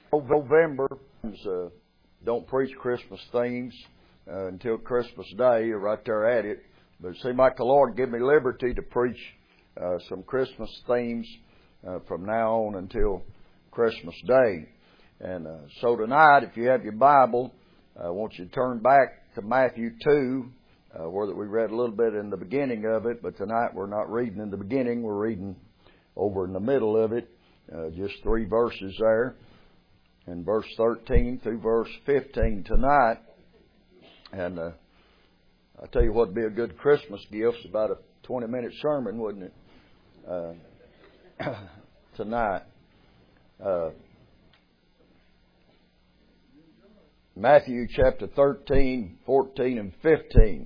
November, don't preach Christmas themes until Christmas Day. You're right there at it. But it seemed like the Lord gave me liberty to preach some Christmas themes from now on until Christmas Day. And so tonight, if you have your Bible, I want you to turn back to Matthew 2, where we read a little bit in the beginning of it. But tonight we're not reading in the beginning. We're reading over in the middle of it, just 3 verses there. In verse 13 through verse 15 tonight. And I tell you what would be a good Christmas gift. It's about a 20-minute sermon, wouldn't it? Tonight. Matthew chapter 13, 14, and 15.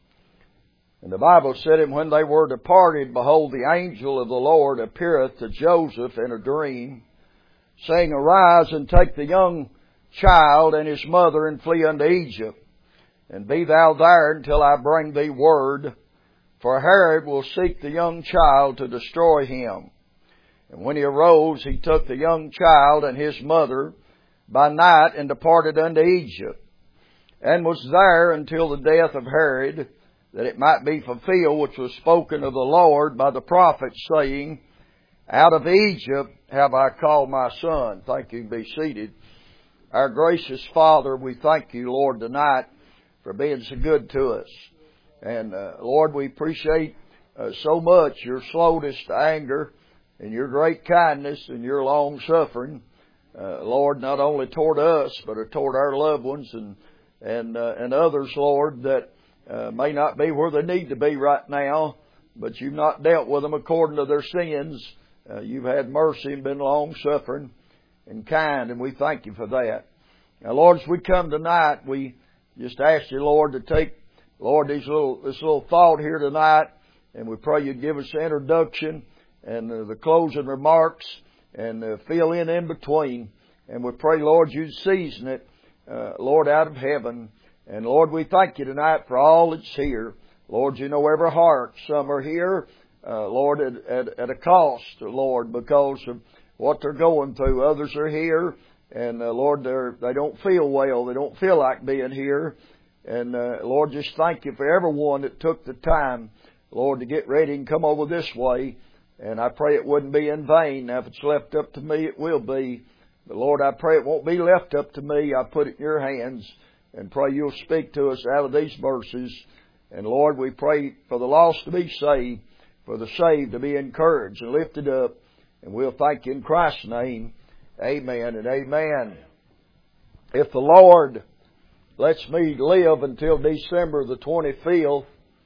And the Bible said, "And when they were departed, behold, the angel of the Lord appeareth to Joseph in a dream, saying, Arise and take the young child and his mother and flee unto Egypt. And be thou there until I bring thee word, for Herod will seek the young child to destroy him. And when he arose, he took the young child and his mother by night and departed unto Egypt, and was there until the death of Herod, that it might be fulfilled which was spoken of the Lord by the prophet, saying, Out of Egypt have I called my son." Thank you. Be seated. Our gracious Father, we thank you, Lord, tonight for being so good to us. And Lord, we appreciate so much your slowness to anger and your great kindness and your long suffering, Lord, not only toward us but toward our loved ones and others, Lord, that may not be where they need to be right now, but you've not dealt with them according to their sins. You've had mercy and been long-suffering and kind, and we thank you for that. Now, Lord, as we come tonight, we just ask you, Lord, to take, Lord, this little thought here tonight, and we pray you'd give us the introduction and the closing remarks and fill in between. And we pray, Lord, you'd season it, Lord, out of heaven. And, Lord, we thank you tonight for all that's here. Lord, you know every heart. Some are here, Lord, at a cost, Lord, because of what they're going through. Others are here, and Lord, they don't feel well. They don't feel like being here. And Lord, just thank you for everyone that took the time, Lord, to get ready and come over this way. And I pray it wouldn't be in vain. Now, if it's left up to me, it will be. But Lord, I pray it won't be left up to me. I put it in your hands, and pray you'll speak to us out of these verses. And Lord, we pray for the lost to be saved, for the saved to be encouraged and lifted up. And we'll thank you in Christ's name. Amen and amen. If the Lord lets me live until December the 25th,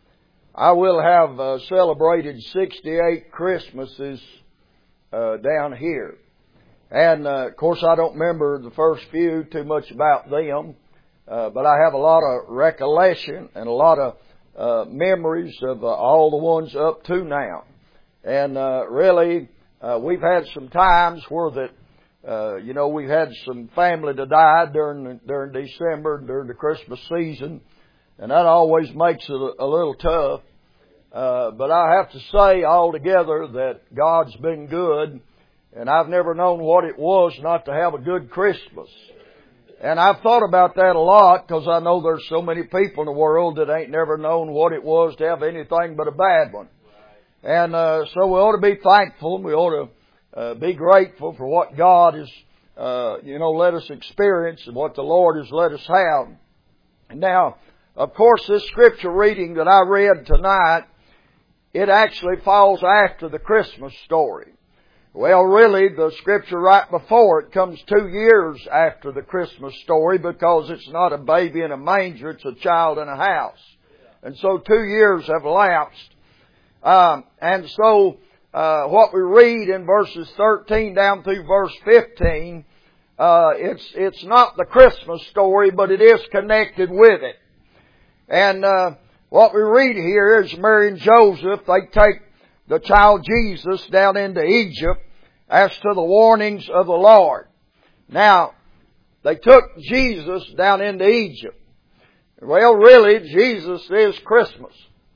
I will have celebrated 68 Christmases down here. And, of course, I don't remember the first few too much about them, but I have a lot of recollection and a lot of memories of all the ones up to now. And really, we've had some times where that, we've had some family that died during December, during the Christmas season, and that always makes it a little tough. But I have to say altogether that God's been good, and I've never known what it was not to have a good Christmas. And I've thought about that a lot, because I know there's so many people in the world that ain't never known what it was to have anything but a bad one. And so we ought to be thankful, and we ought to be grateful for what God has, let us experience and what the Lord has let us have. And now, of course, this scripture reading that I read tonight, it actually falls after the Christmas story. Well, really, the scripture right before it comes 2 years after the Christmas story, because it's not a baby in a manger, it's a child in a house. And so 2 years have elapsed. And so what we read in verses 13 down through verse 15, it's not the Christmas story, but it is connected with it. And what we read here is Mary and Joseph, they take the child Jesus down into Egypt as to the warnings of the Lord. Now, they took Jesus down into Egypt. Well, really, Jesus is Christmas.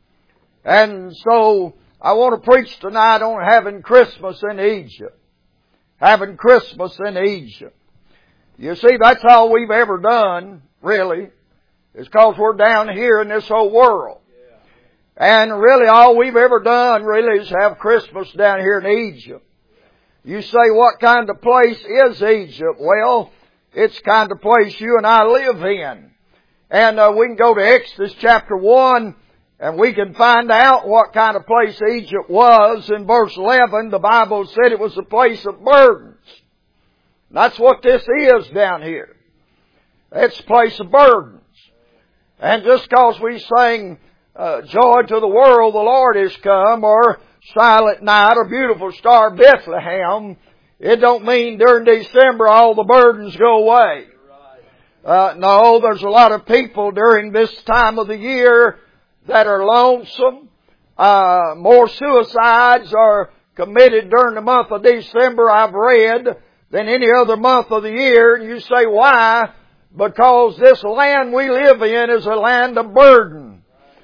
And so, I want to preach tonight on having Christmas in Egypt. Having Christmas in Egypt. You see, that's all we've ever done, really, is because we're down here in this whole world. And really all we've ever done really is have Christmas down here in Egypt. You say, what kind of place is Egypt? Well, it's the kind of place you and I live in. And we can go to Exodus chapter 1 and we can find out what kind of place Egypt was. In verse 11, the Bible said it was a place of burdens. That's what this is down here. It's a place of burdens. And just because we sing joy to the world, the Lord is come, or Silent Night, or Beautiful Star Bethlehem, it don't mean during December all the burdens go away. No, there's a lot of people during this time of the year that are lonesome. More suicides are committed during the month of December, I've read, than any other month of the year. And you say, why? Because this land we live in is a land of burden.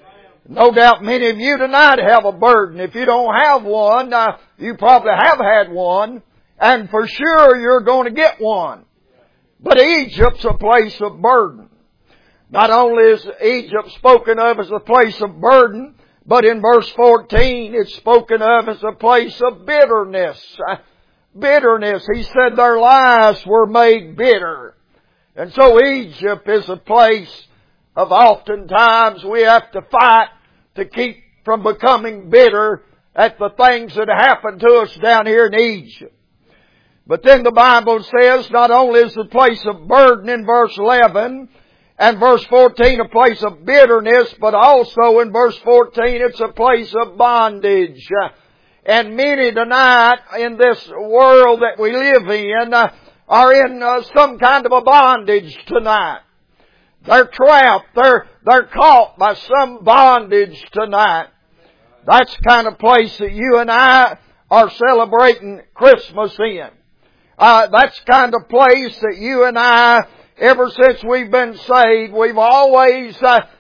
No doubt many of you tonight have a burden. If you don't have one, you probably have had one, and for sure you're going to get one. But Egypt's a place of burden. Not only is Egypt spoken of as a place of burden, but in verse 14 it's spoken of as a place of bitterness. Bitterness. He said their lives were made bitter. And so Egypt is a place of oftentimes we have to fight to keep from becoming bitter at the things that happen to us down here in Egypt. But then the Bible says not only is the place of burden in verse 11 and verse 14 a place of bitterness, but also in verse 14 it's a place of bondage. And many tonight in this world that we live in are in some kind of a bondage tonight. They're trapped. They're caught by some bondage tonight. That's the kind of place that you and I are celebrating Christmas in. That's the kind of place that you and I, ever since we've been saved, we've always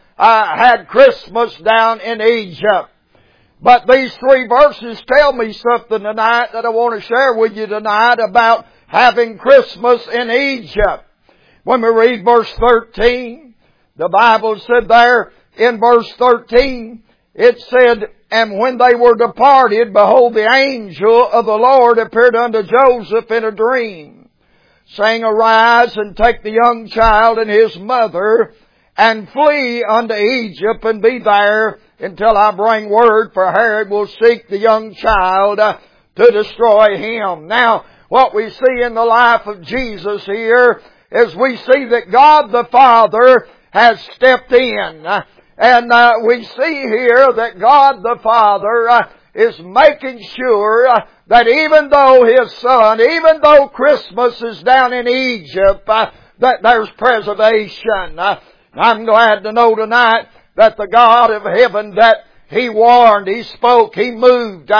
had Christmas down in Egypt. But these three verses tell me something tonight that I want to share with you tonight about having Christmas in Egypt. When we read verse 13, the Bible said there in verse 13, it said, and when they were departed, behold, the angel of the Lord appeared unto Joseph in a dream, saying, arise and take the young child and his mother, and flee unto Egypt, and be there until I bring word, for Herod will seek the young child to destroy him. Now, what we see in the life of Jesus here is we see that God the Father has stepped in. And we see here that God the Father is making sure that even though His Son, even though Christmas is down in Egypt, that there's preservation. I'm glad to know tonight that the God of heaven, that He warned, He spoke, He moved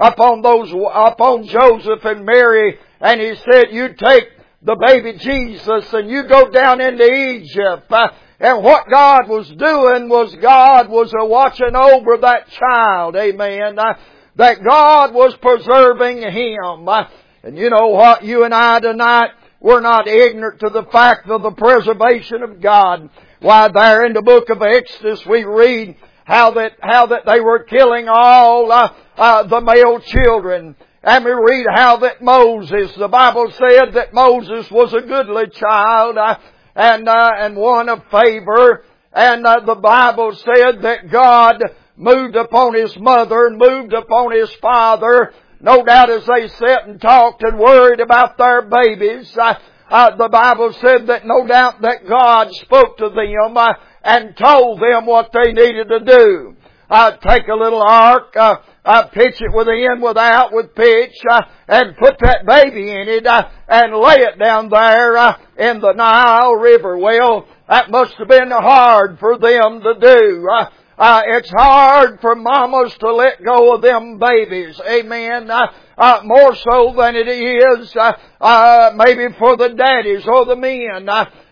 upon Joseph and Mary, and He said, you take the baby Jesus and you go down into Egypt. And what God was doing was God was watching over that child. Amen. That God was preserving him. And you know what? You and I tonight, we're not ignorant to the fact of the preservation of God. Why, there in the book of Exodus we read how that they were killing all the male children. And we read how that Moses, the Bible said that Moses was a goodly child, and one of favor. And the Bible said that God moved upon his mother and moved upon his father. No doubt as they sat and talked and worried about their babies, the Bible said that no doubt that God spoke to them and told them what they needed to do. Take a little ark, pitch it within, without, with pitch, and put that baby in it, and lay it down there in the Nile River. Well, that must have been hard for them to do. It's hard for mamas to let go of them babies. Amen. more so than it is maybe for the daddies or the men.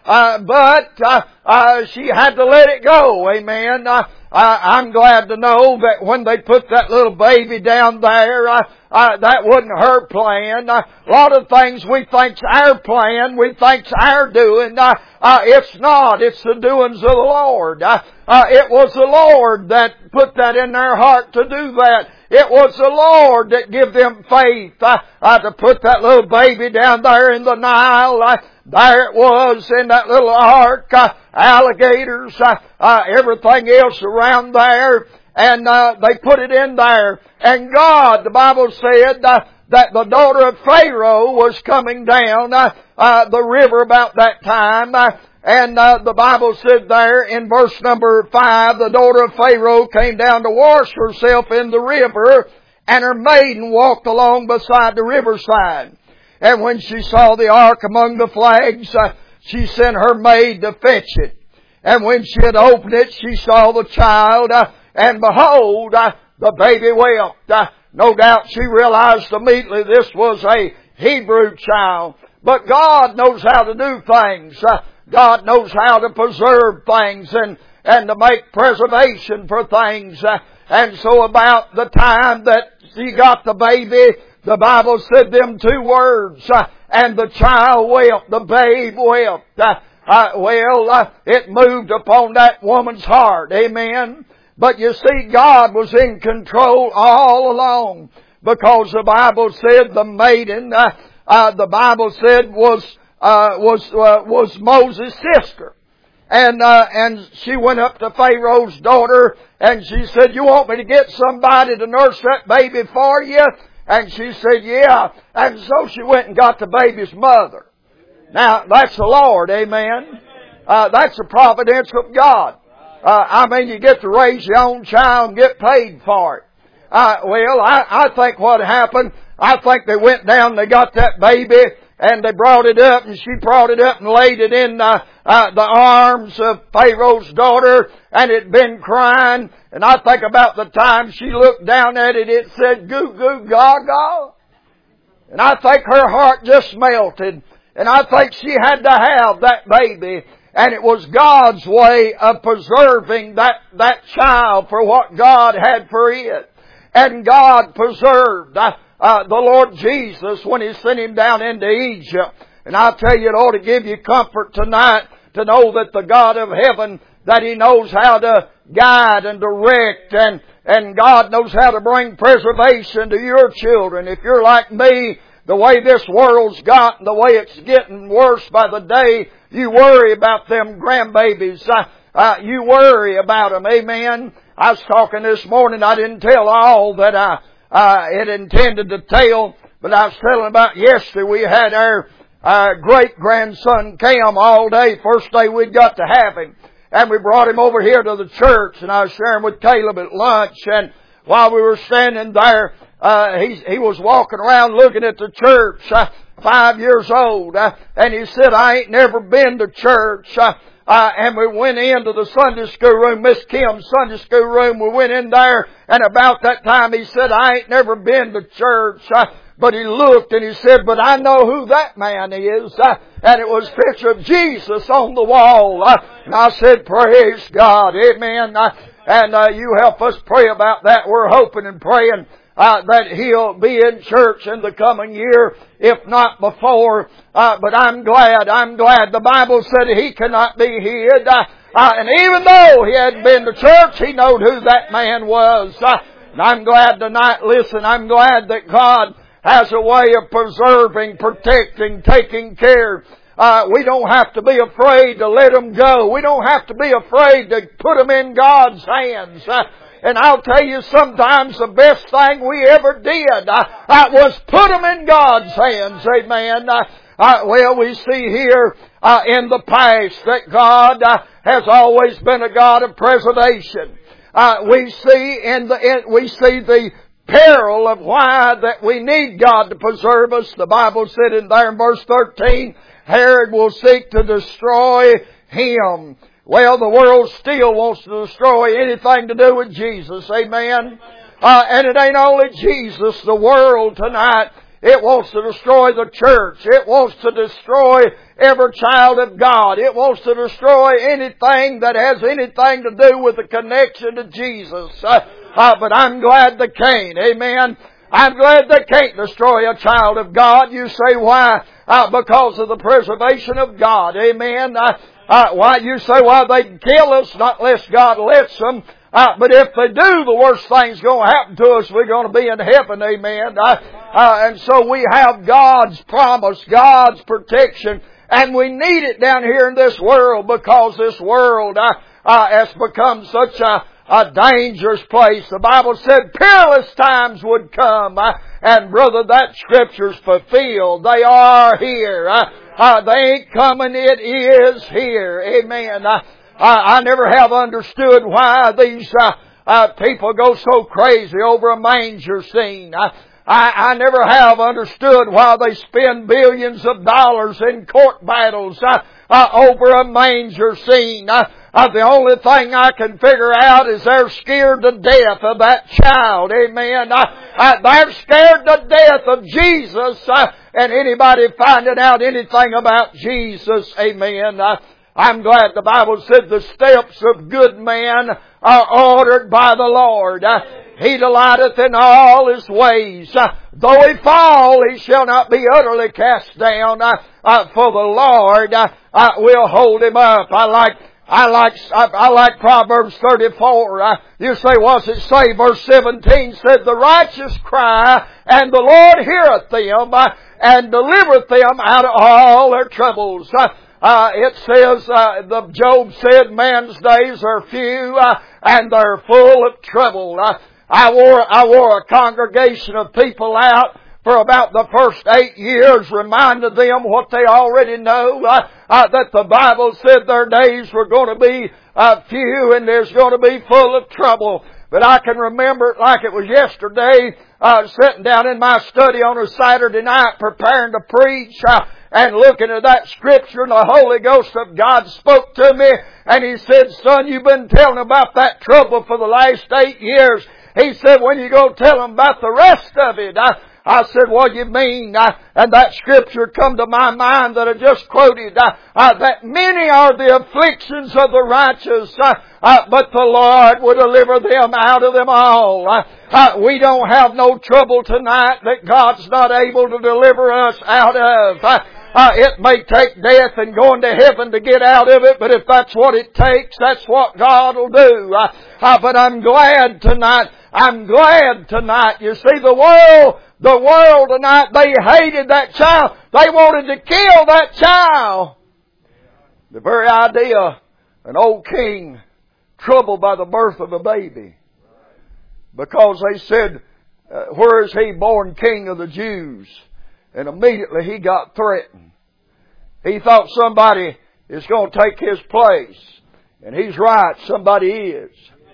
But she had to let it go. Amen. I'm glad to know that when they put that little baby down there, that wasn't her plan. A lot of things we think's our plan, we think's our doing. It's not. It's the doings of the Lord. It was the Lord that put that in their heart to do that. It was the Lord that gave them faith to put that little baby down there in the Nile. There it was in that little ark, alligators, everything else around there, and they put it in there. And God, the Bible said that the daughter of Pharaoh was coming down the river about that time. And the Bible said there in verse number 5, the daughter of Pharaoh came down to wash herself in the river, and her maiden walked along beside the riverside. And when she saw the ark among the flags, she sent her maid to fetch it. And when she had opened it, she saw the child, and behold, the baby wept. No doubt she realized immediately this was a Hebrew child. But God knows how to do things. God knows how to preserve things and to make preservation for things. And so about the time that she got the baby, the Bible said them two words, and the child wept, the babe wept. It moved upon that woman's heart. Amen. But you see, God was in control all along, because the Bible said the maiden, the Bible said was Moses' sister. And she went up to Pharaoh's daughter, and she said, "You want me to get somebody to nurse that baby for you?" And she said, "Yeah." And so she went and got the baby's mother. Now, that's the Lord, amen. That's the providence of God. You get to raise your own child and get paid for it. I think what happened, I think they went down and they got that baby, and they brought it up, and she brought it up and laid it in the arms of Pharaoh's daughter, and it had been crying. And I think about the time she looked down at it, it said, "Goo goo gaga." And I think her heart just melted. And I think she had to have that baby. And it was God's way of preserving that child for what God had for it. And God preserved the Lord Jesus when He sent Him down into Egypt. And I'll tell you, it ought to give you comfort tonight to know that the God of heaven, that He knows how to guide and direct, and God knows how to bring preservation to your children. If you're like me, the way this world's gotten, the way it's getting worse by the day, you worry about them grandbabies. You worry about them. Amen. I was talking this morning, I didn't tell all that I had intended to tell, but I was telling about yesterday we had our great-grandson Cam all day, first day we got to have him. And we brought him over here to the church, and I was sharing with Caleb at lunch, and while we were standing there, he was walking around looking at the church, 5 years old, and he said, "I ain't never been to church." And we went into the Sunday school room, Miss Kim's Sunday school room. We went in there, and about that time he said, "I ain't never been to church." But he looked and he said, "But I know who that man is." And it was a picture of Jesus on the wall. And I said, "Praise God." Amen. And you help us pray about that. We're hoping and praying that he'll be in church in the coming year, if not before. But I'm glad. The Bible said he cannot be hid. And even though he hadn't been to church, he knowed who that man was. And I'm glad tonight, listen, I'm glad that God has a way of preserving, protecting, taking care. We don't have to be afraid to let them go. We don't have to be afraid to put them in God's hands. And I'll tell you, sometimes the best thing we ever did was put them in God's hands. Amen. We see here in the past that God has always been a God of preservation. We see the peril of why that we need God to preserve us. The Bible said in there in verse 13, Herod will seek to destroy him. Well, the world still wants to destroy anything to do with Jesus. Amen. And it ain't only Jesus, the world tonight. It wants to destroy the church. It wants to destroy every child of God. It wants to destroy anything that has anything to do with the connection to Jesus. But I'm glad they can't. Amen. I'm glad they can't destroy a child of God. You say why? Because of the preservation of God. Amen. Why? You say why they can kill us, not unless God lets them. But if they do, the worst thing's going to happen to us. We're going to be in heaven. Amen. And so we have God's promise, God's protection, and we need it down here in this world because this world has become such a dangerous place. The Bible said peerless times would come. And brother, that Scripture's fulfilled. They are here. They ain't coming, it is here. Amen. I never have understood why these people go so crazy over a manger scene. I never have understood why they spend billions of dollars in court battles over a manger scene. The only thing I can figure out is they're scared to death of that child. Amen. They're scared to death of Jesus and anybody finding out anything about Jesus. Amen. I'm glad the Bible said the steps of good man are ordered by the Lord. He delighteth in all his ways. Though he fall, he shall not be utterly cast down. For the Lord will hold him up. I like Proverbs 34. You say, what's it say? Verse 17 said, the righteous cry, and the Lord heareth them, and delivereth them out of all their troubles. It says, Job said, man's days are few, and they're full of trouble. I wore a congregation of people out for about the first 8 years, reminded them what they already know, that the Bible said their days were going to be few and there's going to be full of trouble. But I can remember it like it was yesterday, sitting down in my study on a Saturday night preparing to preach, and looking at that Scripture, and the Holy Ghost of God spoke to me, and He said, son, you've been telling about that trouble for the last 8 years. He said, when you go tell them about the rest of it, I said, what do you mean? And that Scripture come to my mind that I just quoted, that many are the afflictions of the righteous, but the Lord will deliver them out of them all. We don't have no trouble tonight that God's not able to deliver us out of. It may take death and going to heaven to get out of it, but if that's what it takes, that's what God will do. But I'm glad tonight. You see, the world tonight, they hated that child. They wanted to kill that child. The very idea, an old king troubled by the birth of a baby. Because they said, where is he born king of the Jews? And immediately he got threatened. He thought somebody is going to take his place. And he's right, somebody is.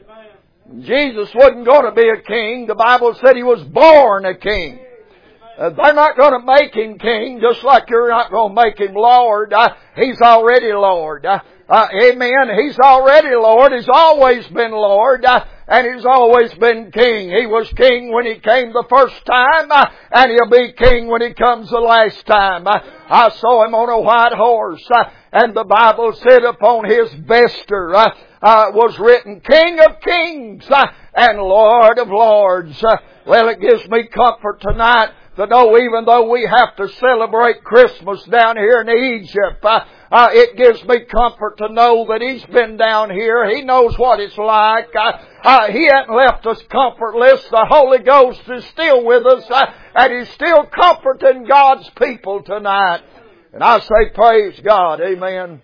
Jesus wasn't going to be a king. The Bible said He was born a king. They're not going to make Him king, just like you're not going to make Him Lord. He's already Lord. Amen. He's already Lord. He's always been Lord. And He's always been King. He was King when He came the first time, and He'll be King when He comes the last time. I saw Him on a white horse, and the Bible said upon His vesture was written, King of Kings and Lord of Lords. Well, it gives me comfort tonight to know even though we have to celebrate Christmas down here in Egypt, it gives me comfort to know that He's been down here. He knows what it's like. He hasn't left us comfortless. The Holy Ghost is still with us, and He's still comforting God's people tonight. And I say praise God. Amen.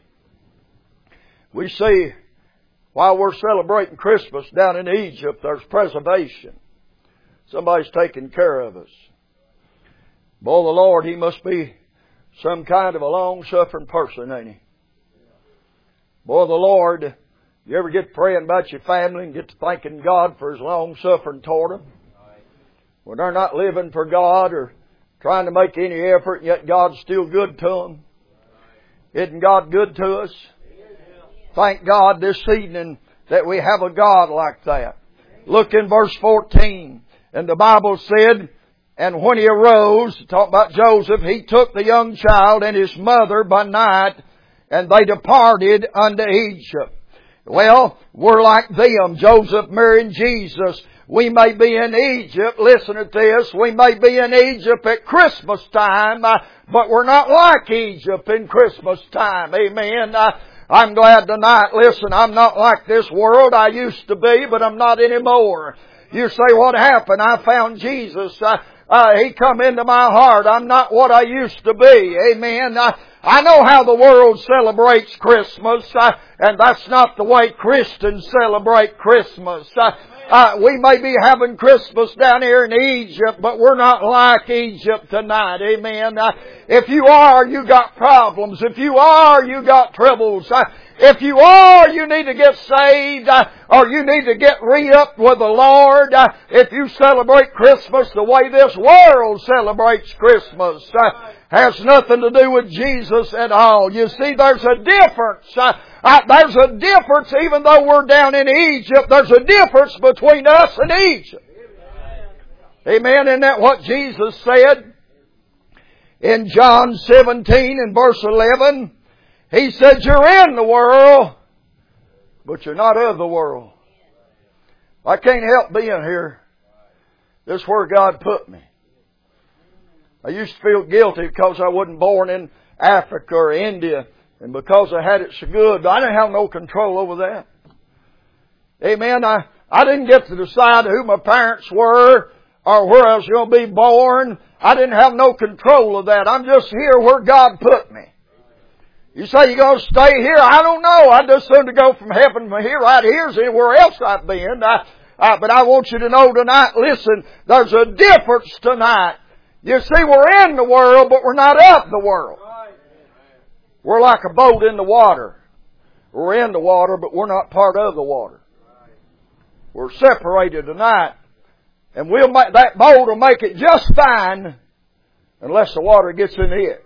We see while we're celebrating Christmas down in Egypt, there's preservation. Somebody's taking care of us. Boy, the Lord, He must be some kind of a long-suffering person, ain't He? Boy, the Lord, you ever get praying about your family and get to thanking God for His long-suffering toward them? When they're not living for God or trying to make any effort, and yet God's still good to them. Isn't God good to us? Thank God this evening that we have a God like that. Look in verse 14. And the Bible said, and when he arose, talking about Joseph, he took the young child and his mother by night, and they departed unto Egypt. Well, we're like them. Joseph marrying Jesus. We may be in Egypt, listen to this, we may be in Egypt at Christmas time, but we're not like Egypt in Christmas time. Amen. I'm glad tonight, listen, I'm not like this world. I used to be, but I'm not anymore. You say, what happened? I found Jesus. He come into my heart. I'm not what I used to be. Amen. I know how the world celebrates Christmas, and that's not the way Christians celebrate Christmas. We may be having Christmas down here in Egypt, but we're not like Egypt tonight. Amen. If you are, you got problems. If you are, you got troubles. If you are, you need to get saved, or you need to get re-upped with the Lord. If you celebrate Christmas the way this world celebrates Christmas, has nothing to do with Jesus at all. You see, there's a difference. There's a difference, even though we're down in Egypt, there's a difference between us and Egypt. Amen. Isn't that what Jesus said? In John 17 and verse 11, He said, you're in the world, but you're not of the world. I can't help being here. This is where God put me. I used to feel guilty because I wasn't born in Africa or India, and because I had it so good, but I didn't have no control over that. Amen. I didn't get to decide who my parents were or where I was going to be born. I didn't have no control of that. I'm just here where God put me. You say you're going to stay here? I don't know. I just soon to go from heaven from here right here as anywhere else I've been. But I want you to know tonight, listen, there's a difference tonight. You see, we're in the world, but we're not of the world. We're like a boat in the water. We're in the water, but we're not part of the water. We're separated tonight. And that boat will make it just fine unless the water gets in it.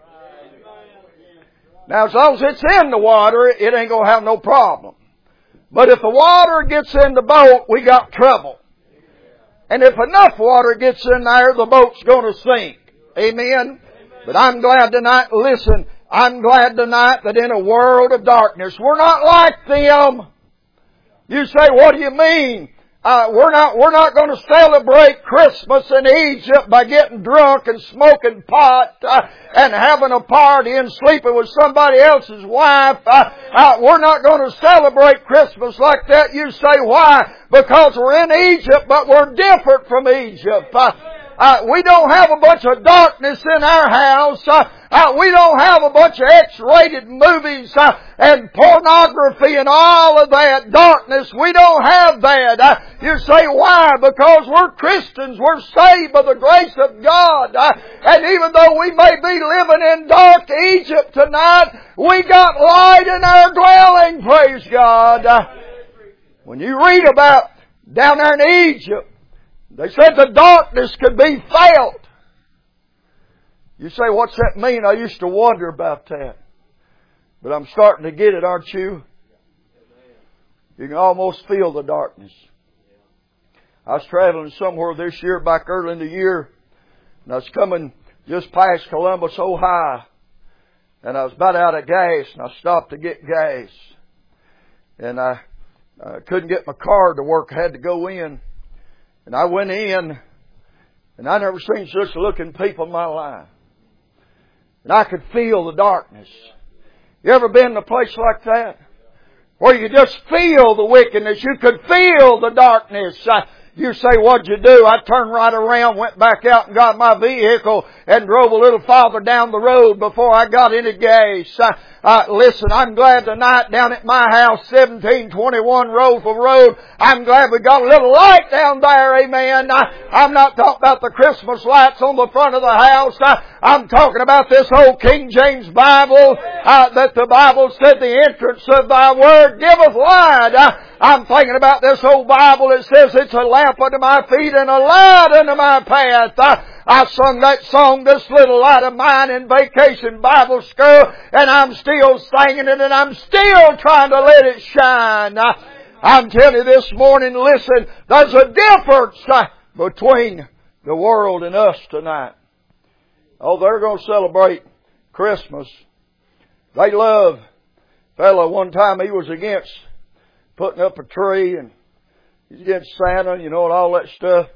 Now, as long as it's in the water, it ain't going to have no problem. But if the water gets in the boat, we got trouble. And if enough water gets in there, the boat's going to sink. Amen? But I'm glad tonight, listen, I'm glad tonight that in a world of darkness, we're not like them. You say, what do you mean? We're not going to celebrate Christmas in Egypt by getting drunk and smoking pot and having a party and sleeping with somebody else's wife. We're not going to celebrate Christmas like that. You say, why? Because we're in Egypt, but we're different from Egypt. We don't have a bunch of darkness in our house. We don't have a bunch of X-rated movies and pornography and all of that. Darkness, we don't have that. You say, why? Because we're Christians. We're saved by the grace of God. And even though we may be living in dark Egypt tonight, we got light in our dwelling, praise God. When you read about down there in Egypt, they said the darkness could be felt. You say, what's that mean? I used to wonder about that. But I'm starting to get it, aren't you? You can almost feel the darkness. I was traveling somewhere this year, back early in the year, and I was coming just past Columbus, Ohio, and I was about out of gas, and I stopped to get gas. And I couldn't get my car to work. I had to go in. And I went in, and I never seen such looking people in my life. And I could feel the darkness. You ever been in a place like that? Where you just feel the wickedness. You could feel the darkness. You say, what'd you do? I turned right around, went back out and got my vehicle and drove a little farther down the road before I got any gas. Listen, I'm glad tonight down at my house, 1721 Roseville Road, I'm glad we got a little light down there, amen. I'm not talking about the Christmas lights on the front of the house. I'm talking about this old King James Bible, that the Bible said the entrance of thy word giveth light. I'm thinking about this old Bible that says it's a lamp unto my feet and a light unto my path. I sung that song, This Little Light of Mine, in Vacation Bible School, and I'm still singing it, and I'm still trying to let it shine. I'm telling you this morning, listen, there's a difference between the world and us tonight. Oh, they're going to celebrate Christmas. They love, fellow one time he was against putting up a tree and he's against Santa, you know, and all that stuff.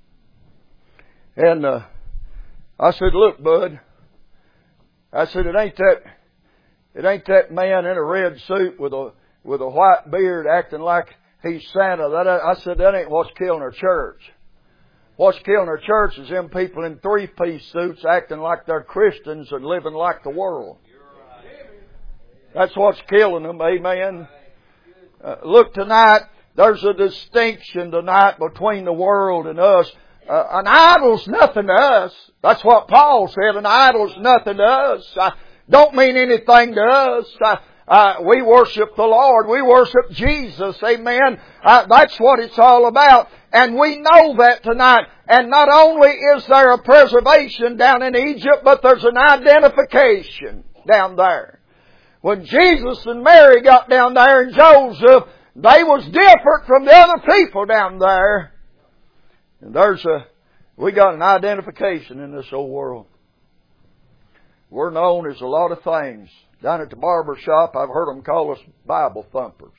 And I said, look, bud, I said, it ain't that man in a red suit with a white beard acting like he's Santa. I said, that ain't what's killing our church. What's killing our church is them people in three-piece suits acting like they're Christians and living like the world. That's what's killing them, amen. Look tonight, there's a distinction tonight between the world and us. An idol's nothing to us. That's what Paul said, an idol's nothing to us. Don't mean anything to us. We worship the Lord. We worship Jesus. Amen. That's what it's all about. And we know that tonight. And not only is there a preservation down in Egypt, but there's an identification down there. When Jesus and Mary got down there and Joseph, they was different from the other people down there. And we got an identification in this old world. We're known as a lot of things. Down at the barber shop, I've heard them call us Bible thumpers.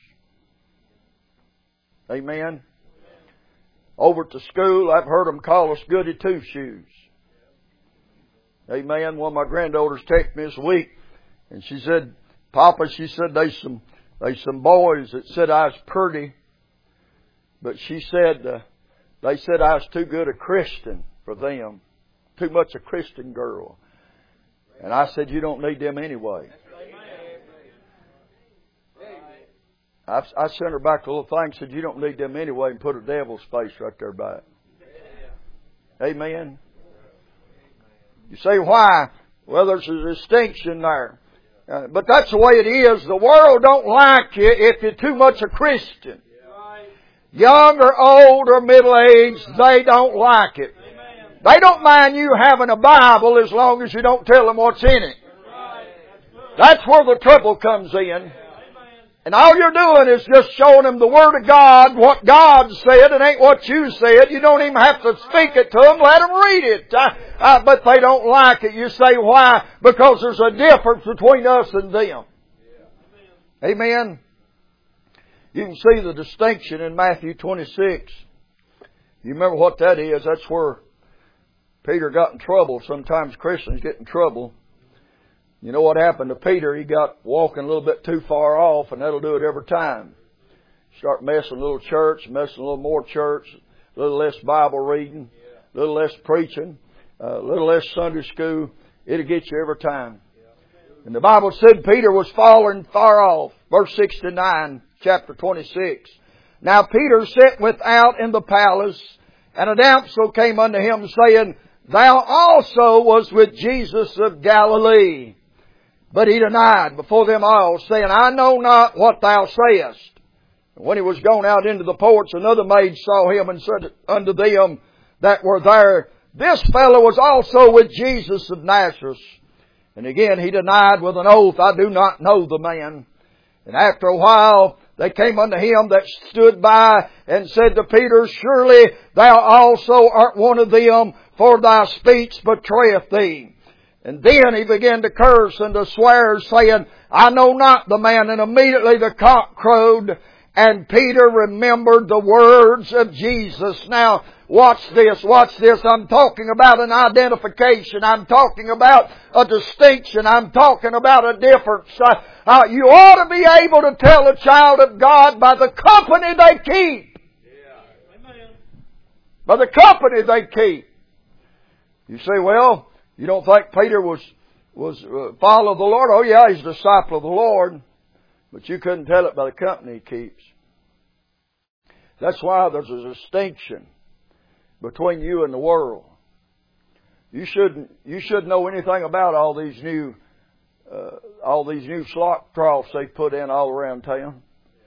Amen. Over at the school, I've heard them call us goody two-shoes. Amen. One of my granddaughters texted me this week, and she said, Papa, she said, there's some boys that said I was pretty, but she said, they said I was too good a Christian for them. Too much a Christian girl. And I said, you don't need them anyway. I sent her back a little thing, said, you don't need them anyway, and put a devil's face right there by it. Amen. You say, why? Well, there's a distinction there. But that's the way it is. The world don't like you if you're too much a Christian. Young or old or middle-aged, they don't like it. They don't mind you having a Bible as long as you don't tell them what's in it. That's where the trouble comes in. And all you're doing is just showing them the Word of God, what God said. It ain't what you said. You don't even have to speak it to them. Let them read it. But they don't like it. You say, why? Because there's a difference between us and them. Amen. You can see the distinction in Matthew 26. You remember what that is? That's where Peter got in trouble. Sometimes Christians get in trouble. You know what happened to Peter? He got walking a little bit too far off, and that'll do it every time. Start messing a little church, messing a little more church, a little less Bible reading, a little less preaching, a little less Sunday school. It'll get you every time. And the Bible said Peter was falling far off. Verse 69, chapter 26. Now Peter sat without in the palace, and a damsel came unto him, saying, Thou also was with Jesus of Galilee. But he denied before them all, saying, I know not what thou sayest. And when he was gone out into the porch, another maid saw him and said unto them that were there, This fellow was also with Jesus of Nazareth. And again he denied with an oath, I do not know the man. And after a while they came unto him that stood by and said to Peter, Surely thou also art one of them, for thy speech betrayeth thee. And then he began to curse and to swear, saying, I know not the man. And immediately the cock crowed, and Peter remembered the words of Jesus. Now, watch this. I'm talking about an identification. I'm talking about a distinction. I'm talking about a difference. You ought to be able to tell a child of God by the company they keep. By the company they keep. You say, well, you don't think Peter was follow the Lord? Oh yeah, he's a disciple of the Lord. But you couldn't tell it by the company he keeps. That's why there's a distinction between you and the world. You shouldn't know anything about all these new slot troughs they put in all around town.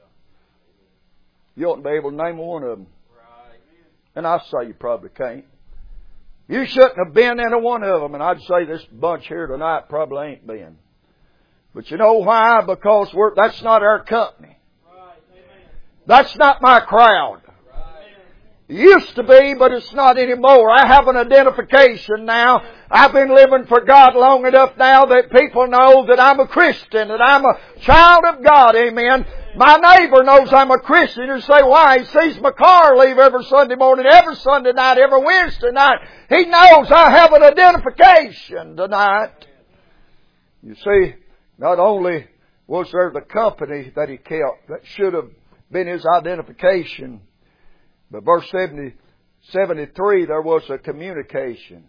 You oughtn't be able to name one of them. And I say you probably can't. You shouldn't have been in one of them, and I'd say this bunch here tonight probably ain't been. But you know why? Because that's not our company. That's not my crowd. It used to be, but it's not anymore. I have an identification now. I've been living for God long enough now that people know that I'm a Christian, that I'm a child of God. Amen. My neighbor knows I'm a Christian. You say, why? He sees my car leave every Sunday morning, every Sunday night, every Wednesday night. He knows I have an identification tonight. You see, not only was there the company that he kept that should have been his identification, but verse 73, there was a communication.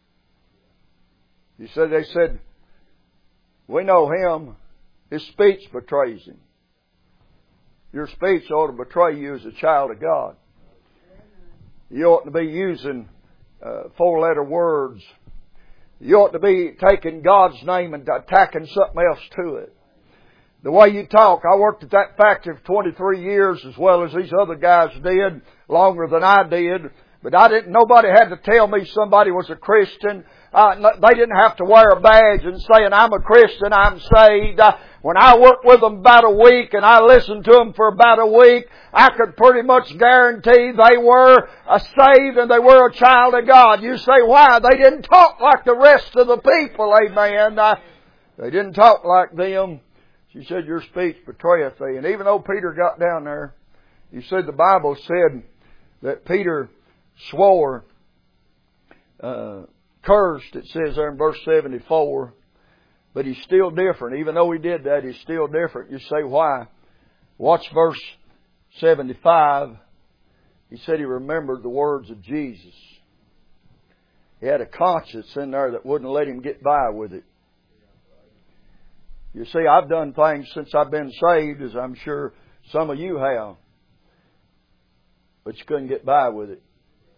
They said, we know him. His speech betrays him. Your speech ought to betray you as a child of God. You ought to be using 4-letter words. You ought to be taking God's name and attacking something else to it. The way you talk, I worked at that factory for 23 years as well as these other guys did, longer than I did. But nobody had to tell me somebody was a Christian. They didn't have to wear a badge and saying, I'm a Christian, I'm saved. When I worked with them about a week and I listened to them for about a week, I could pretty much guarantee they were saved and they were a child of God. You say, why? They didn't talk like the rest of the people, amen. They didn't talk like them. She said, your speech betrayeth thee. And even though Peter got down there, you said the Bible said that Peter swore, cursed, it says there in verse 74, but he's still different. Even though he did that, he's still different. You say, why? Watch verse 75. He said he remembered the words of Jesus. He had a conscience in there that wouldn't let him get by with it. You see, I've done things since I've been saved, as I'm sure some of you have, but you couldn't get by with it.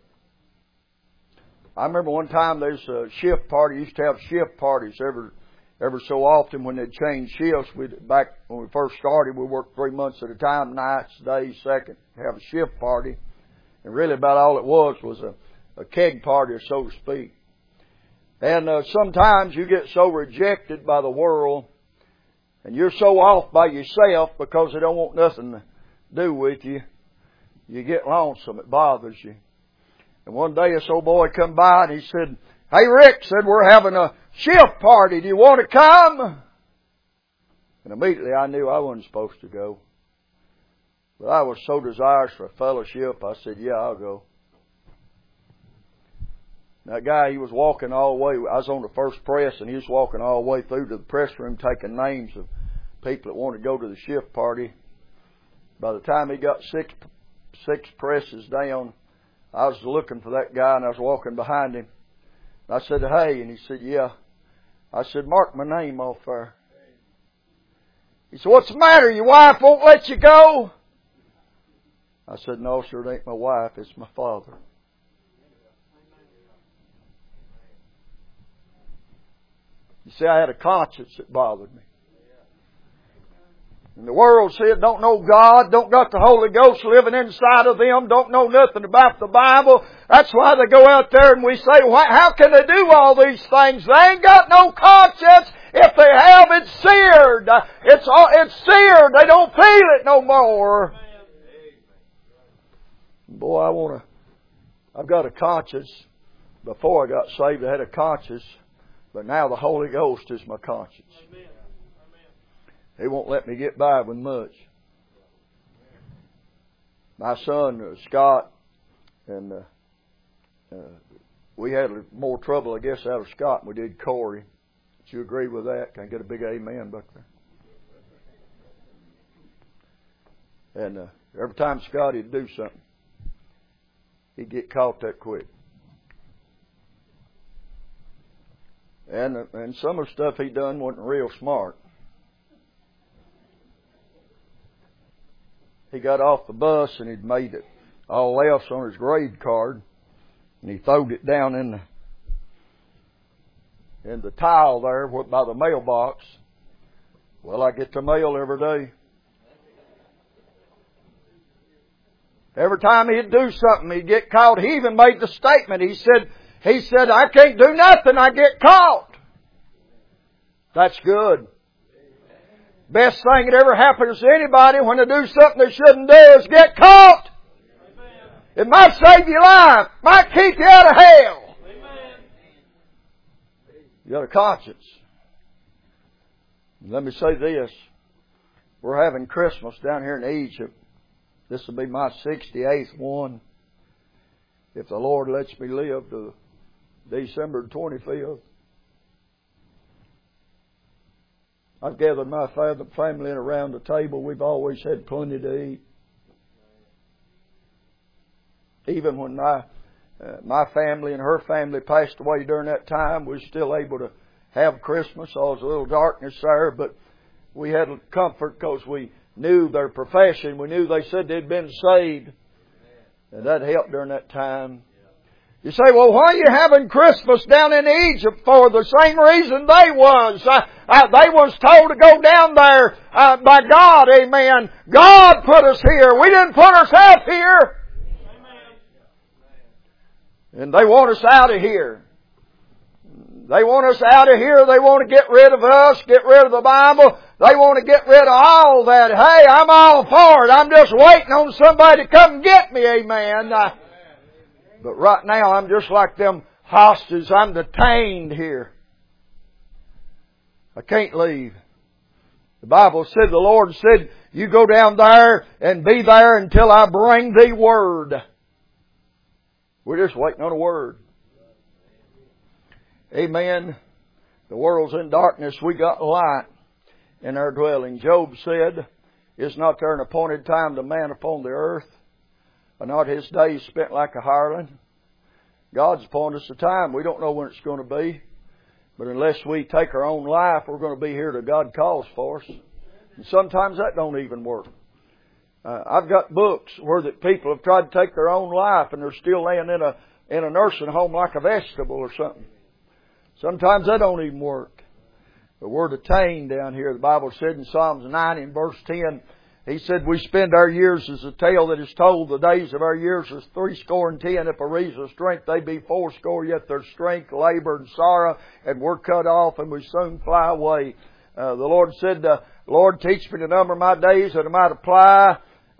I remember one time there's a shift party. We used to have shift parties every so often when they'd change shifts. Back when we first started, we worked 3 months at a time, nights, days, second, have a shift party. And really about all it was a keg party, so to speak. And sometimes you get so rejected by the world, and you're so off by yourself because they don't want nothing to do with you. You get lonesome. It bothers you. And one day this old boy come by and he said, hey Rick, said, we're having a shift party. Do you want to come? And immediately I knew I wasn't supposed to go. But I was so desirous for a fellowship, I said, yeah, I'll go. That guy, he was walking all the way. I was on the first press and he was walking all the way through to the press room taking names of people that wanted to go to the shift party. By the time he got six presses down, I was looking for that guy and I was walking behind him. I said, hey, and he said, yeah. I said, mark my name off there. He said, what's the matter? Your wife won't let you go? I said, no, sir, it ain't my wife, it's my father. You see, I had a conscience that bothered me. And the world said, don't know God, don't got the Holy Ghost living inside of them, don't know nothing about the Bible. That's why they go out there and we say, how can they do all these things? They ain't got no conscience. If they have, it's seared. It's seared. They don't feel it no more. Boy, I've got a conscience. Before I got saved, I had a conscience. But now the Holy Ghost is my conscience. He won't let me get by with much. My son, Scott, and we had more trouble, I guess, out of Scott than we did Corey. Do you agree with that? Can I get a big amen back there? And every time Scotty'd do something, he'd get caught that quick. And some of the stuff he done wasn't real smart. He got off the bus and he'd made it all else on his grade card, and he throwed it down in the tile there by the mailbox. Well, I get the mail every day. Every time he'd do something, he'd get caught. He even made the statement. He said, I can't do nothing, I get caught. That's good. Best thing that ever happens to anybody when they do something they shouldn't do is get caught. It might save your life. Might keep you out of hell. You got a conscience. Let me say this. We're having Christmas down here in Egypt. This will be my 68th one. If the Lord lets me live to December 25th. I've gathered my family around the table. We've always had plenty to eat. Even when my family and her family passed away during that time, we were still able to have Christmas. There was a little darkness there, but we had comfort because we knew their profession. We knew they said they'd been saved. And that helped during that time. You say, well, why are you having Christmas down in Egypt for? The same reason they was. They was told to go down there by God, amen. God put us here. We didn't put ourselves here. And they want us out of here. They want us out of here. They want to get rid of us, get rid of the Bible. They want to get rid of all that. Hey, I'm all for it. I'm just waiting on somebody to come and get me, amen. But right now, I'm just like them hostages. I'm detained here. I can't leave. The Bible said, the Lord said, you go down there and be there until I bring thee word. We're just waiting on a word. Amen. The world's in darkness. We got light in our dwelling. Job said, is not there an appointed time to man upon the earth? Are not his days spent like a hireling? God's appointed us a time. We don't know when it's going to be. But unless we take our own life, we're going to be here till God calls for us. And sometimes that don't even work. I've got books where that people have tried to take their own life and they're still laying in a nursing home like a vegetable or something. Sometimes that don't even work. But we're detained down here. The Bible said in Psalms 90 and verse 10, He said, we spend our years as a tale that is told. The days of our years is 70. If a reason of strength they be 80, yet their strength, labor, and sorrow, and we're cut off, and we soon fly away. The Lord said, Lord, teach me to number my days, that I might apply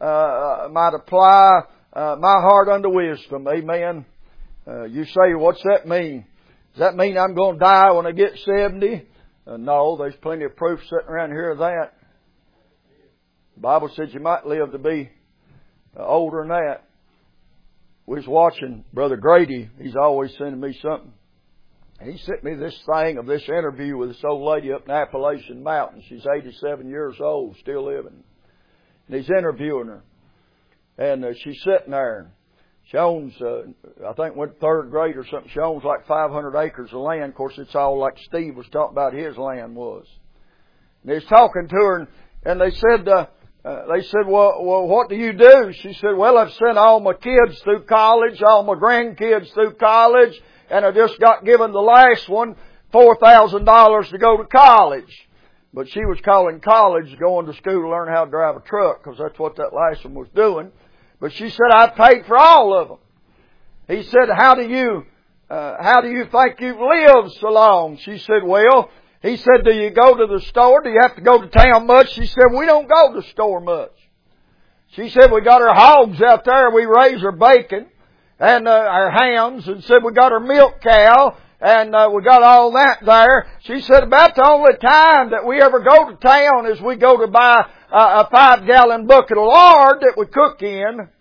my heart unto wisdom. Amen. You say, what's that mean? Does that mean I'm going to die when I get 70? No, there's plenty of proof sitting around here of that. The Bible says you might live to be older than that. We was watching Brother Grady. He's always sending me something. He sent me this thing of this interview with this old lady up in the Appalachian Mountains. She's 87 years old, still living. And he's interviewing her. And she's sitting there. She owns, I think went third grade or something. She owns like 500 acres of land. Of course, it's all like Steve was talking about his land was. And he's talking to her, and they said, well, what do you do? She said, well, I've sent all my kids through college, all my grandkids through college, and I just got given the last one $4,000 to go to college. But she was calling college going to school to learn how to drive a truck, because that's what that last one was doing. But she said, I paid for all of them. He said, how do you think you've lived so long? She said, well, he said, do you go to the store? Do you have to go to town much? She said, we don't go to the store much. She said, we got our hogs out there. We raise our bacon and our hams. And said, we got our milk cow and we got all that there. She said, about the only time that we ever go to town is we go to buy a 5-gallon bucket of lard that we cook in.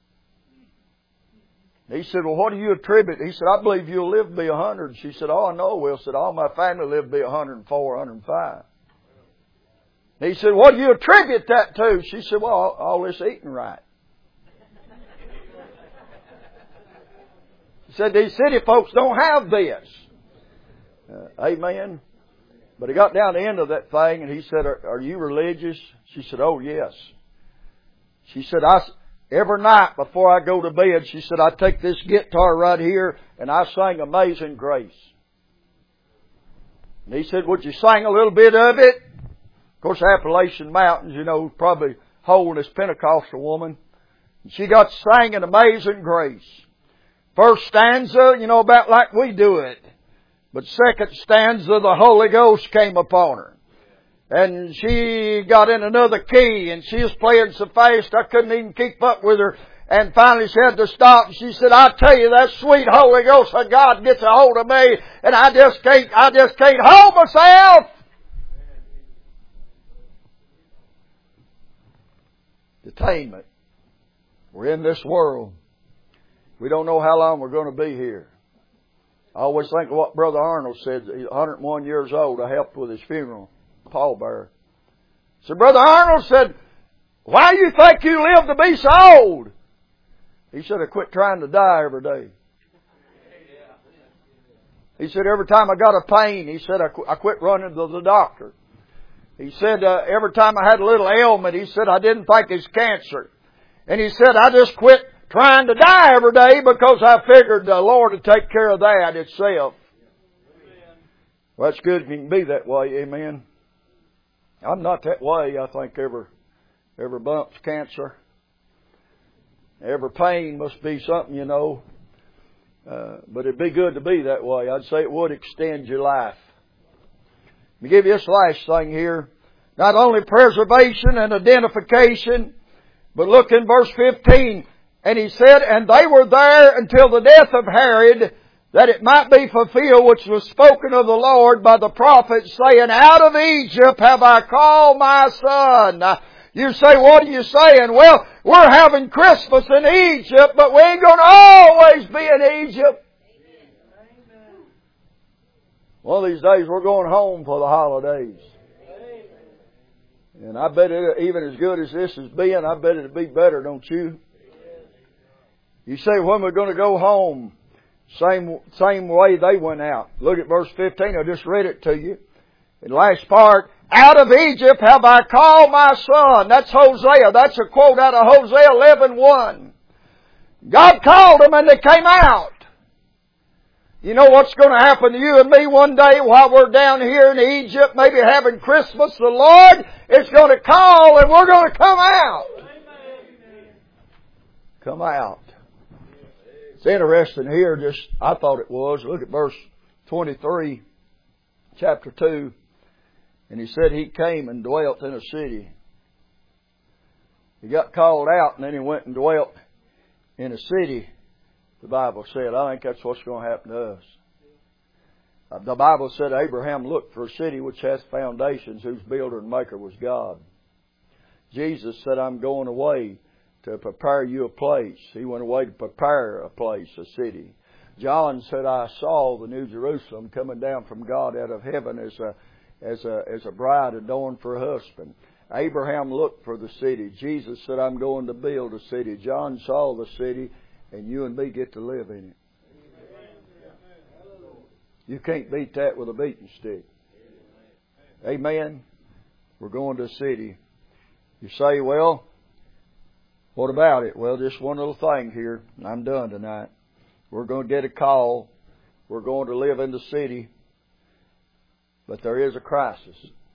He said, well, what do you attribute? He said, I believe you'll live to be 100. She said, oh, I know. Will said, all my family lived to be 104, 105. He said, what do you attribute that to? She said, well, all this eating right. He said, these city folks don't have this. Amen. But he got down to the end of that thing and he said, are you religious? She said, oh, yes. She said, every night before I go to bed, she said, I take this guitar right here and I sing Amazing Grace. And he said, would you sing a little bit of it? Of course, Appalachian Mountains, probably holding this Pentecostal woman. And she got singing Amazing Grace. First stanza, about like we do it. But second stanza, the Holy Ghost came upon her. And she got in another key, and she was playing so fast I couldn't even keep up with her. And finally she had to stop. And she said, I tell you, that sweet Holy Ghost of God gets a hold of me, and I just can't hold myself. Detainment. We're in this world. We don't know how long we're going to be here. I always think of what Brother Arnold said. He's 101 years old. I helped with his funeral, pallbearer. So Brother Arnold said, why do you think you live to be so old? He said, I quit trying to die every day. He said, every time I got a pain, he said, I quit running to the doctor. He said, every time I had a little ailment, he said, I didn't think it's cancer. And he said, I just quit trying to die every day because I figured the Lord would take care of that itself. Well, that's good if you can be that way, amen. I'm not that way. I think every bump's cancer. Every pain must be something, you know. But it'd be good to be that way. I'd say it would extend your life. Let me give you this last thing here. Not only preservation and identification, but look in verse 15. And he said, and they were there until the death of Herod, that it might be fulfilled which was spoken of the Lord by the prophet, saying, out of Egypt have I called my son. Now, you say, what are you saying? Well, we're having Christmas in Egypt, but we ain't going to always be in Egypt. One of these days we're going home for the holidays. And I bet it, even as good as this has been, I bet it'll be better, don't you? You say, when we're going to go home? Same way they went out. Look at verse 15. I just read it to you. In the last part, out of Egypt have I called my son. That's Hosea. That's a quote out of Hosea 11:1. God called them and they came out. You know what's going to happen to you and me one day while we're down here in Egypt, maybe having Christmas? The Lord is going to call and we're going to come out. Come out. It's interesting here, I thought it was. Look at verse 23, chapter 2. And he said he came and dwelt in a city. He got called out and then he went and dwelt in a city, the Bible said. I think that's what's going to happen to us. The Bible said Abraham looked for a city which hath foundations, whose builder and maker was God. Jesus said, I'm going away to prepare you a place. He went away to prepare a place, a city. John said, I saw the New Jerusalem coming down from God out of heaven as a bride adorned for a husband. Abraham looked for the city. Jesus said, I'm going to build a city. John saw the city, and you and me get to live in it. You can't beat that with a beating stick. Amen. We're going to a city. You say, well, what about it? Well, just one little thing here, and I'm done tonight. We're going to get a call. We're going to live in the city. But there is a crisis.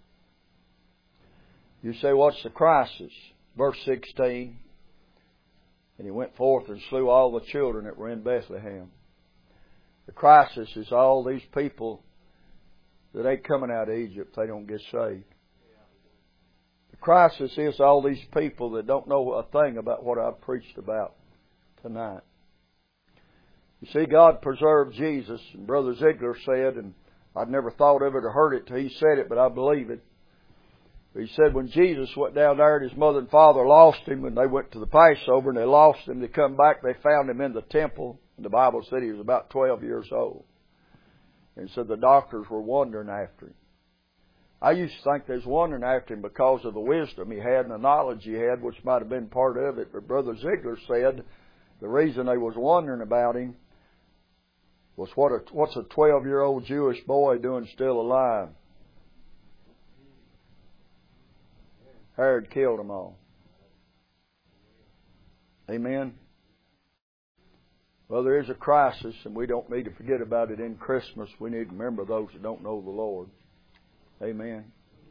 You say, what's the crisis? Verse 16. And he went forth and slew all the children that were in Bethlehem. The crisis is all these people that ain't coming out of Egypt, they don't get saved. The crisis is all these people that don't know a thing about what I've preached about tonight. You see, God preserved Jesus. And Brother Ziegler said, and I'd never thought of it or heard it till he said it, but I believe it. He said when Jesus went down there and his mother and father lost him when they went to the Passover and they lost him, they come back, they found him in the temple. And the Bible said he was about 12 years old. And so the doctors were wondering after him. I used to think they was wondering after him because of the wisdom he had and the knowledge he had, which might have been part of it. But Brother Ziegler said the reason they was wondering about him was what's a 12-year-old Jewish boy doing still alive? Herod killed them all. Amen. Well, there is a crisis, and we don't need to forget about it in Christmas. We need to remember those that don't know the Lord. Amen.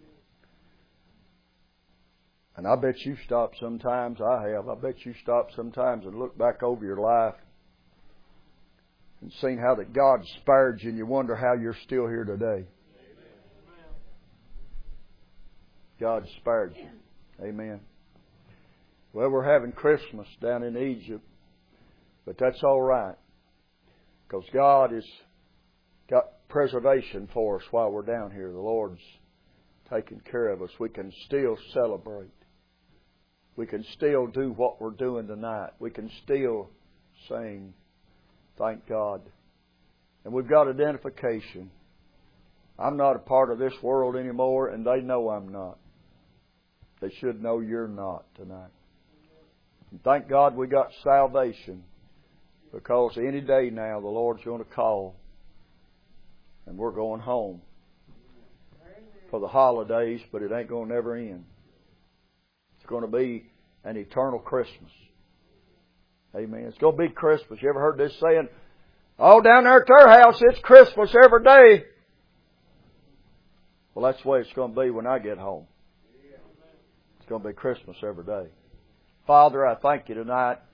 And I bet you stop sometimes. I have. I bet you stop sometimes and look back over your life and seen how that God spared you, and you wonder how you're still here today. God spared you. Amen. Well, we're having Christmas down in Egypt, but that's all right, because God has got preservation for us while we're down here. The Lord's taking care of us. We can still celebrate. We can still do what we're doing tonight. We can still sing, thank God. And we've got identification. I'm not a part of this world anymore, and they know I'm not. They should know you're not tonight. And thank God we got salvation, because any day now the Lord's going to call, and we're going home for the holidays, but it ain't going to never end. It's going to be an eternal Christmas. Amen. It's going to be Christmas. You ever heard this saying? Oh, down there at their house, it's Christmas every day. Well, that's the way it's going to be when I get home. It's going to be Christmas every day. Father, I thank you tonight